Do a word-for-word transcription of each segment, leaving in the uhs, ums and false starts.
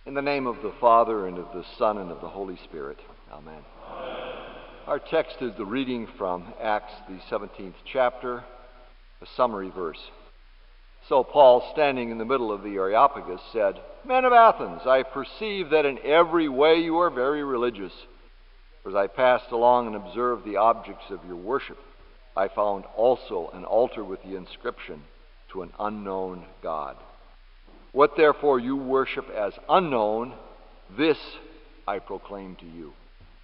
In the name of the Father, and of the Son, and of the Holy Spirit. Amen. Amen. Our text is the reading from Acts, the seventeenth chapter, a summary verse. So Paul, standing in the middle of the Areopagus, said, "Men of Athens, I perceive that in every way you are very religious. For as I passed along and observed the objects of your worship, I found also an altar with the inscription, 'To an unknown God.' What therefore you worship as unknown, this I proclaim to you."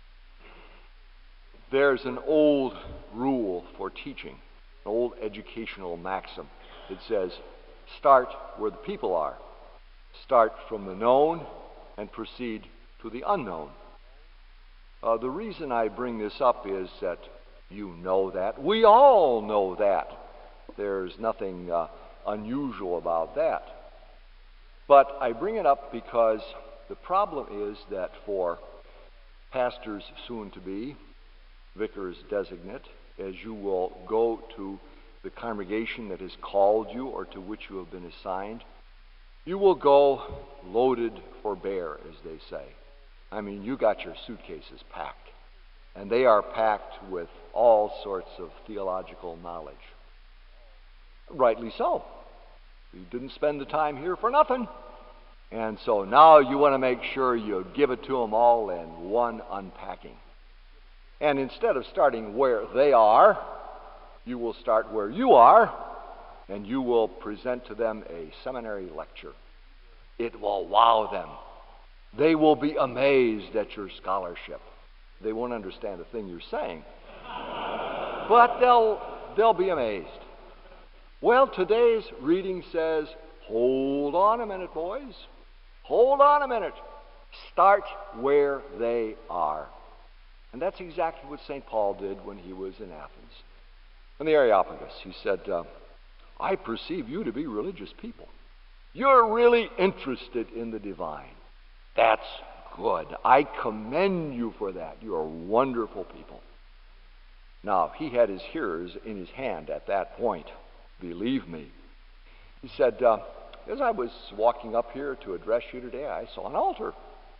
There's an old rule for teaching, an old educational maxim. It says, start where the people are. Start from the known and proceed to the unknown. Uh, the reason I bring this up is that you know that. We all know that. There's nothing uh, unusual about that. But I bring it up because the problem is that for pastors soon to be, vicars designate, as you will go to the congregation that has called you or to which you have been assigned, you will go loaded for bear, as they say. I mean, you got your suitcases packed, and they are packed with all sorts of theological knowledge. Rightly so. You didn't spend the time here for nothing. And so now you want to make sure you give it to them all in one unpacking. And instead of starting where they are, you will start where you are, and you will present to them a seminary lecture. It will wow them. They will be amazed at your scholarship. They won't understand a thing you're saying, but they'll they'll be amazed. Well, today's reading says, hold on a minute, boys. Hold on a minute. Start where they are. And that's exactly what Saint Paul did when he was in Athens. In the Areopagus, he said, uh, I perceive you to be religious people. You're really interested in the divine. That's good. I commend you for that. You're wonderful people. Now, he had his hearers in his hand at that point. Believe me. He said, uh, as I was walking up here to address you today, I saw an altar.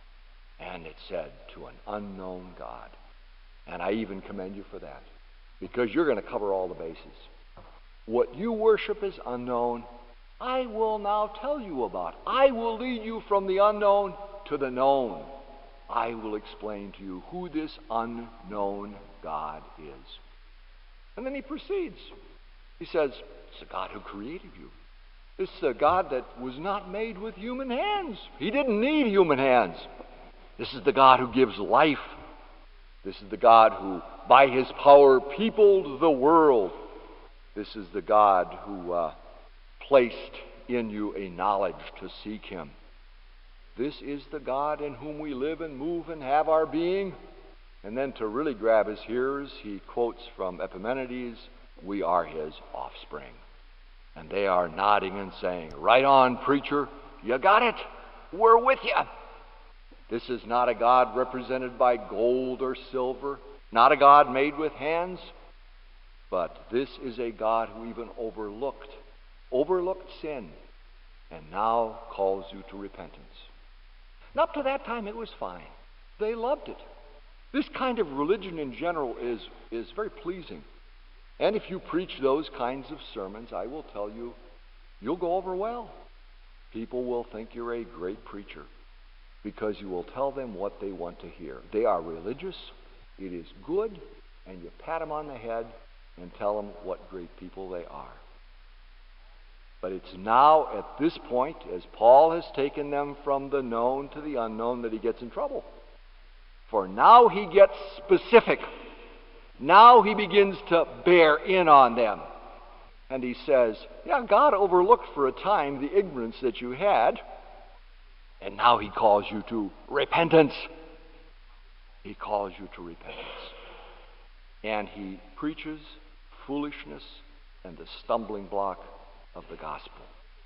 And it said, to an unknown God. And I even commend you for that, because you're going to cover all the bases. What you worship is unknown. I will now tell you about. I will lead you from the unknown to the known. I will explain to you who this unknown God is. And then he proceeds. He says, it's the God who created you. It's the God that was not made with human hands. He didn't need human hands. This is the God who gives life. This is the God who, by his power, peopled the world. This is the God who uh, placed in you a knowledge to seek him. This is the God in whom we live and move and have our being. And then to really grab his hearers, he quotes from Epimenides, we are his offspring. And they are nodding and saying, right on, preacher, you got it. We're with you. This is not a God represented by gold or silver, not a God made with hands, but this is a God who even overlooked, overlooked sin, and now calls you to repentance. And up to that time, it was fine. They loved it. This kind of religion in general is, is very pleasing. And if you preach those kinds of sermons, I will tell you, you'll go over well. People will think you're a great preacher, because you will tell them what they want to hear. They are religious, it is good, and you pat them on the head and tell them what great people they are. But it's now at this point, as Paul has taken them from the known to the unknown, that he gets in trouble. For now he gets specific. Now he begins to bear in on them. And he says, yeah, God overlooked for a time the ignorance that you had, and now he calls you to repentance. He calls you to repentance. And he preaches foolishness and the stumbling block of the gospel.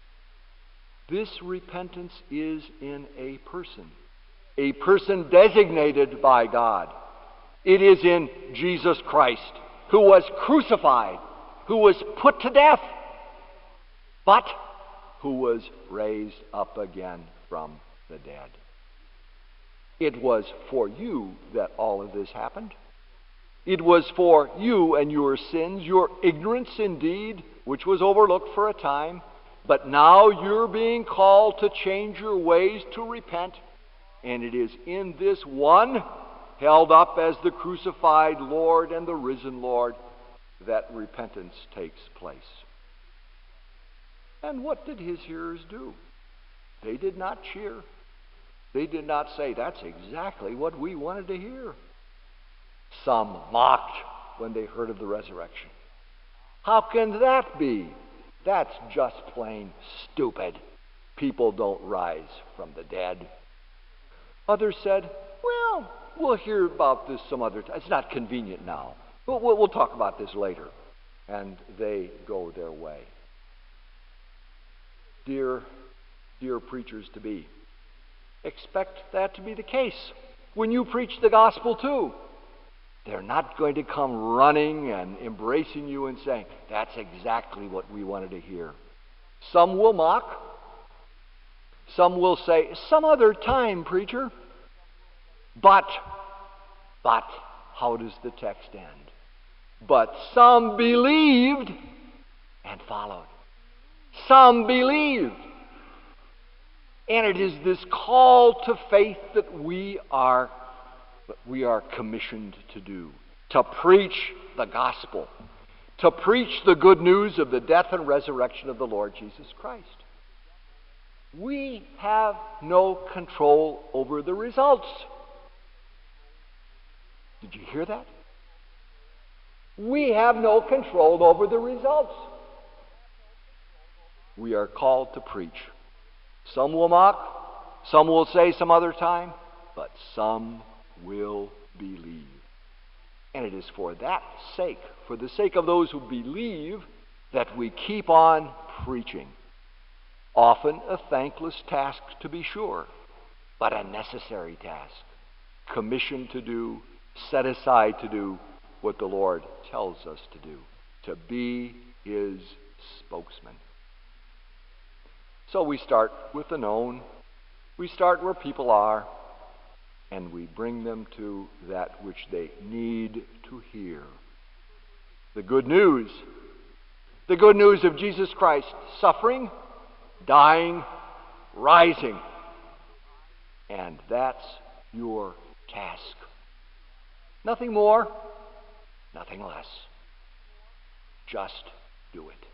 This repentance is in a person. A person designated by God. It is in Jesus Christ, who was crucified, who was put to death, but who was raised up again from the dead. It was for you that all of this happened. It was for you and your sins, your ignorance indeed, which was overlooked for a time. But now you're being called to change your ways, to repent. And it is in this one, held up as the crucified Lord and the risen Lord, that repentance takes place. And what did his hearers do? They did not cheer. They did not say, that's exactly what we wanted to hear. Some mocked when they heard of the resurrection. How can that be? That's just plain stupid. People don't rise from the dead. Others said, well, we'll hear about this some other time. It's not convenient now. We'll, we'll, we'll talk about this later. And they go their way. Dear, dear preachers to be, expect that to be the case when you preach the gospel too. They're not going to come running and embracing you and saying, that's exactly what we wanted to hear. Some will mock. Some will say, some other time, preacher. But, but, how does the text end? But some believed and followed. Some believed. And it is this call to faith that we are we are commissioned to do. To preach the gospel. To preach the good news of the death and resurrection of the Lord Jesus Christ. We have no control over the results. Did you hear that? We have no control over the results. We are called to preach. Some will mock, some will say some other time, but some will believe. And it is for that sake, for the sake of those who believe, that we keep on preaching. Often a thankless task, to be sure, but a necessary task. Commissioned to do, set aside to do what the Lord tells us to do, to be his spokesman. So we start with the known. We start where people are, and we bring them to that which they need to hear. The good news. The good news of Jesus Christ suffering, dying, rising. And that's your task. Nothing more, nothing less. Just do it.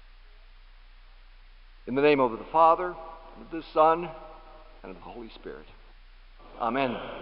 In the name of the Father, and of the Son, and of the Holy Spirit. Amen.